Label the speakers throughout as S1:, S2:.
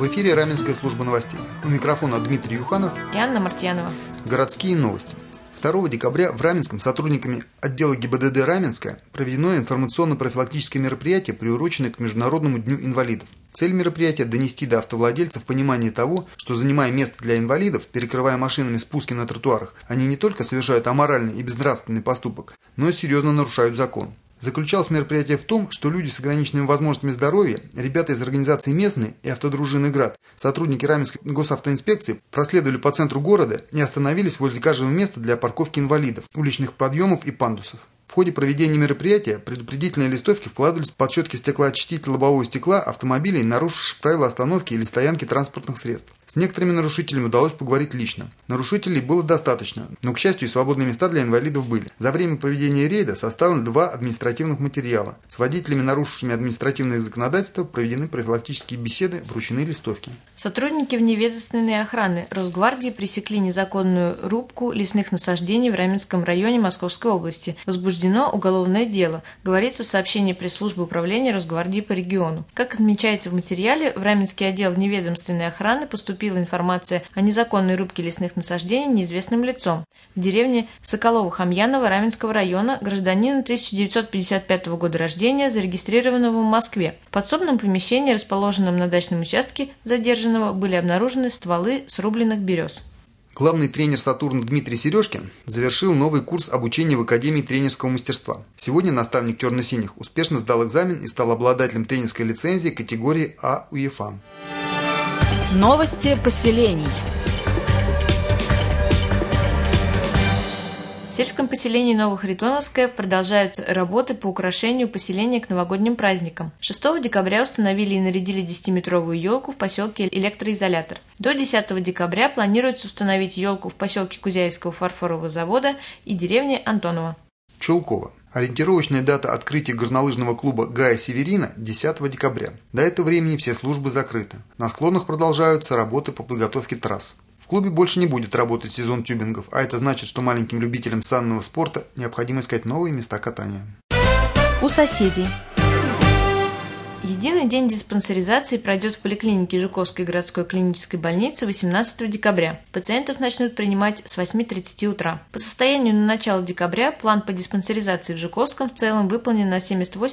S1: В эфире Раменская служба новостей. У микрофона Дмитрий Юханов
S2: и Анна Мартьянова.
S1: Городские новости. 2 декабря в Раменском сотрудниками отдела ГИБДД Раменская проведено информационно-профилактическое мероприятие, приуроченное к Международному дню инвалидов. Цель мероприятия – донести до автовладельцев понимание того, что, занимая место для инвалидов, перекрывая машинами спуски на тротуарах, они не только совершают аморальный и безнравственный поступок, но и серьезно нарушают закон. Заключалось мероприятие в том, что люди с ограниченными возможностями здоровья, ребята из организации «Местные» и автодружины «Град», сотрудники Раменской госавтоинспекции проследовали по центру города и остановились возле каждого места для парковки инвалидов, уличных подъемов и пандусов. В ходе проведения мероприятия предупредительные листовки вкладывались в подсчетки стеклоочистителя лобового стекла автомобилей, нарушивших правила остановки или стоянки транспортных средств. С некоторыми нарушителями удалось поговорить лично. Нарушителей было достаточно, но, к счастью, свободные места для инвалидов были. За время проведения рейда составлено 2 административных материала. С водителями, нарушившими административное законодательство, проведены профилактические беседы, вручены листовки.
S2: Сотрудники вневедомственной охраны Росгвардии пресекли незаконную рубку лесных насаждений в Раменском районе Московской области. Возбуждено уголовное дело, говорится в сообщении пресс-службы управления Росгвардии по региону. Как отмечается в материале, в Раменский отдел вневедомственной охраны поступила информация о незаконной рубке лесных насаждений неизвестным лицом в деревне Соколово-Хамьяново Раменского района, гражданина 1955 года рождения, зарегистрированного в Москве. В подсобном помещении, расположенном на дачном участке задержанного, были обнаружены стволы срубленных берез.
S1: Главный тренер «Сатурна» Дмитрий Сережкин завершил новый курс обучения в Академии тренерского мастерства. Сегодня наставник черно-синих успешно сдал экзамен и стал обладателем тренерской лицензии категории А УЕФА.
S3: Новости поселений.
S2: В сельском поселении Новохаритоновское продолжаются работы по украшению поселения к новогодним праздникам. 6 декабря установили и нарядили 10-метровую елку в поселке Электроизолятор. До 10 декабря планируется установить елку в поселке Кузяевского фарфорового завода и деревне Антонова.
S1: Чулково. Ориентировочная дата открытия горнолыжного клуба Гая Северина – 10 декабря. До этого времени все службы закрыты. На склонах продолжаются работы по подготовке трасс. В клубе больше не будет работать сезон тюбингов, а это значит, что маленьким любителям санного спорта необходимо искать новые места катания.
S3: У соседей.
S2: Единый день диспансеризации пройдет в поликлинике Жуковской городской клинической больницы 18 декабря. Пациентов начнут принимать с 8:30 утра. По состоянию на начало декабря план по диспансеризации в Жуковском в целом выполнен на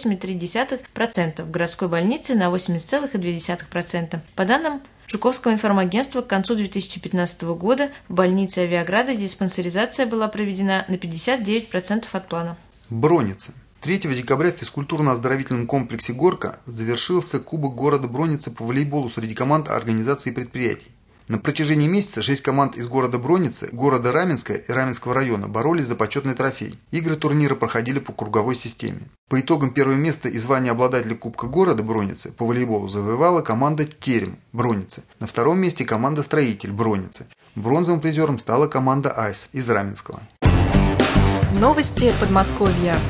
S2: 78,3%, в городской больнице на 80,2%. По данным Жуковского информагентства, к концу 2015 года в больнице Авиаграда диспансеризация была проведена на 59% от плана.
S1: Броница. 3 декабря в физкультурно-оздоровительном комплексе «Горка» завершился Кубок города Броницы по волейболу среди команд организаций и предприятий. На протяжении месяца 6 команд из города Броницы, города Раменская и Раменского района боролись за почетный трофей. Игры турнира проходили по круговой системе. По итогам первого места и звания обладателя Кубка города Броницы по волейболу завоевала команда «Терем» Броницы. На втором месте команда «Строитель» Броницы. Бронзовым призером стала команда «Айс» из Раменского.
S3: Новости Подмосковья.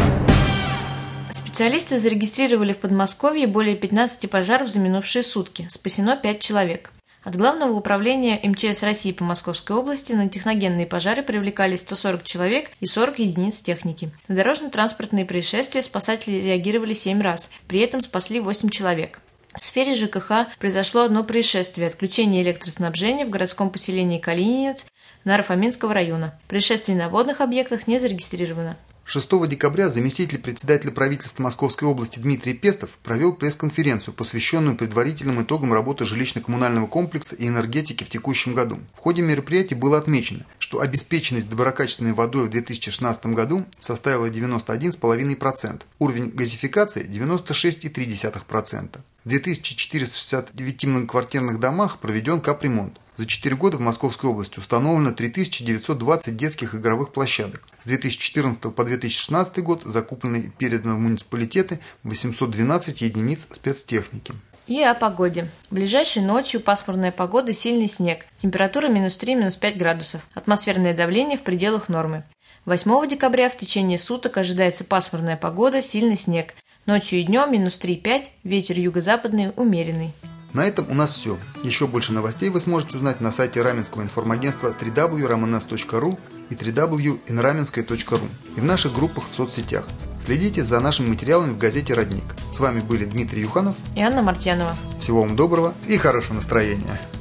S2: Специалисты зарегистрировали в Подмосковье более 15 пожаров за минувшие сутки. Спасено 5 человек. От Главного управления МЧС России по Московской области на техногенные пожары привлекали 140 человек и 40 единиц техники. На дорожно-транспортные происшествия спасатели реагировали 7 раз, при этом спасли 8 человек. В сфере ЖКХ произошло одно происшествие – отключение электроснабжения в городском поселении Калининец Наро-Фоминского района. Происшествий на водных объектах не зарегистрировано.
S1: 6 декабря заместитель председателя правительства Московской области Дмитрий Пестов провел пресс-конференцию, посвященную предварительным итогам работы жилищно-коммунального комплекса и энергетики в текущем году. В ходе мероприятия было отмечено, что обеспеченность доброкачественной водой в 2016 году составила 91,5%, уровень газификации – 96,3%. В 2469 многоквартирных домах проведен капремонт. За 4 года в Московской области установлено 3920 детских игровых площадок. С 2014 по 2016 год закуплено и передано в муниципалитеты 812 единиц спецтехники.
S2: И о погоде. Ближайшей ночью пасмурная погода, сильный снег. Температура -3, -5 градусов. Атмосферное давление в пределах нормы. 8 декабря в течение суток ожидается пасмурная погода, сильный снег. Ночью и днем -3, -5, ветер юго-западный умеренный.
S1: На этом у нас все. Еще больше новостей вы сможете узнать на сайте Раменского информагентства www.ramenes.ru и www.inramenskoye.ru и в наших группах в соцсетях. Следите за нашими материалами в газете «Родник». С вами были Дмитрий Юханов
S2: и Анна Мартьянова.
S1: Всего вам доброго и хорошего настроения.